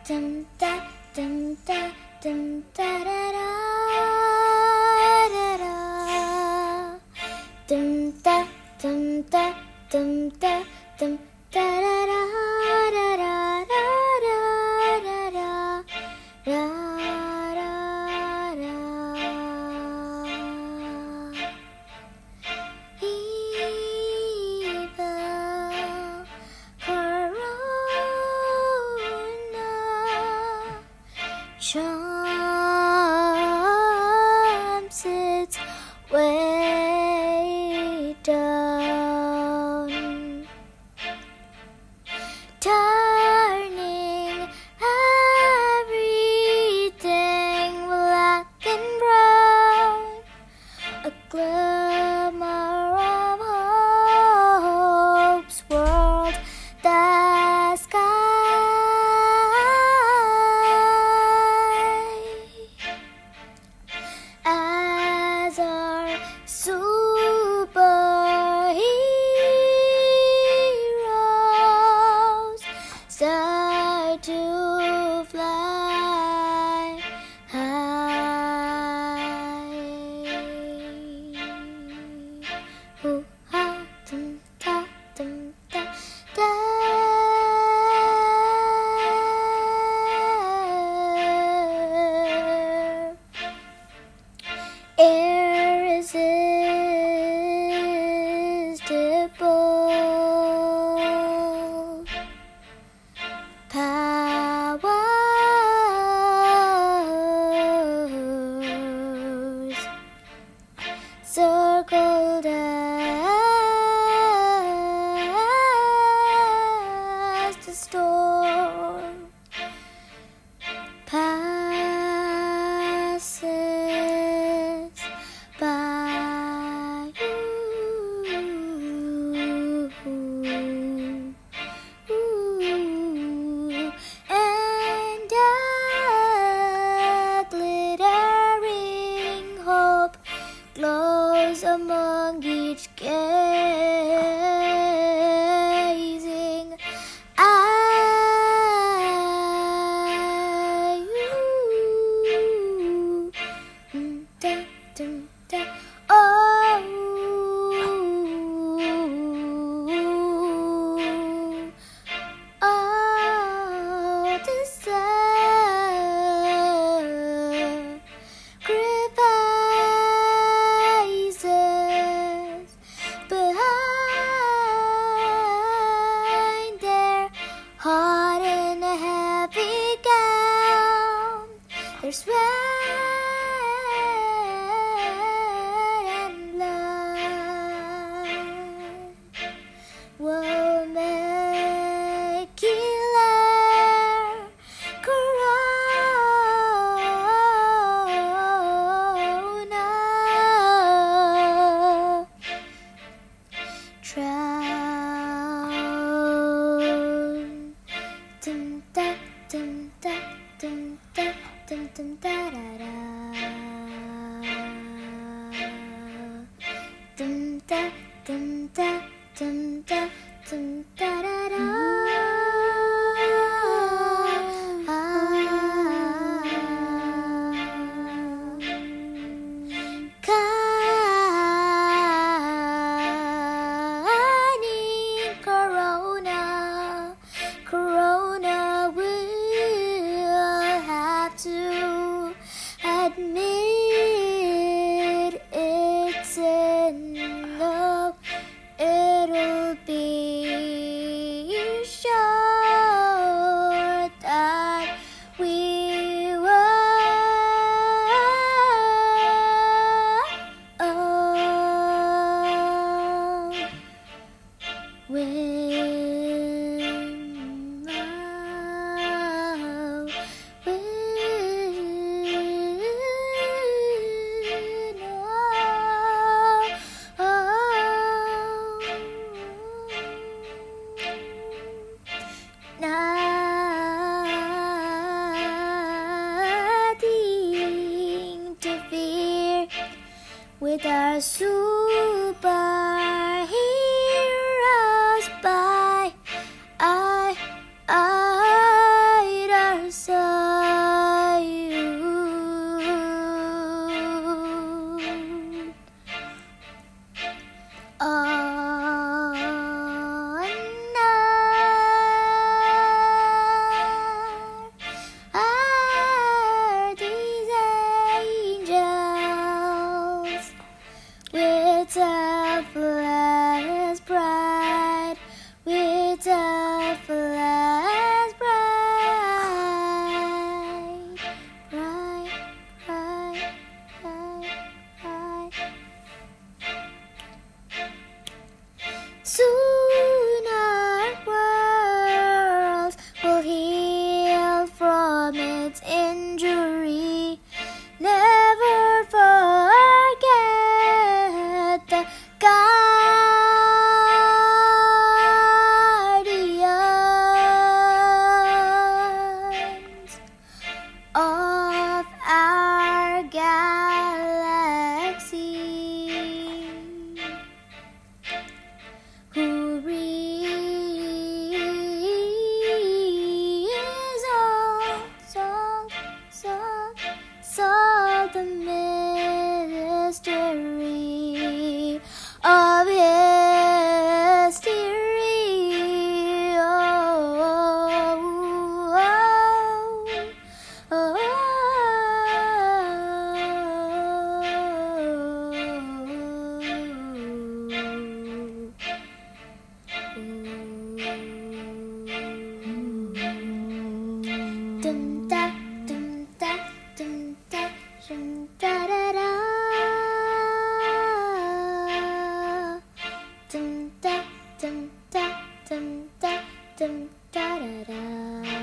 dum da dum da dum da da da da da dum da dum da dum da dum da da da da da da da da da jumps its way down, turning everything black and brown. A glimmer of hope's world, the sky. As our superheroes start to fly high. Ooh, ha, dum, da, dum, da, da. Irresistible powers circled as the storm passes by. And a glittering hope glows among each gazing eye. Da, dum, da. Oh, the sacrifices behind their heart in a heavy gown. There's sweat and blood will make killer corona drown. Dum da dum da dum da dum dum da da da. dum da da da.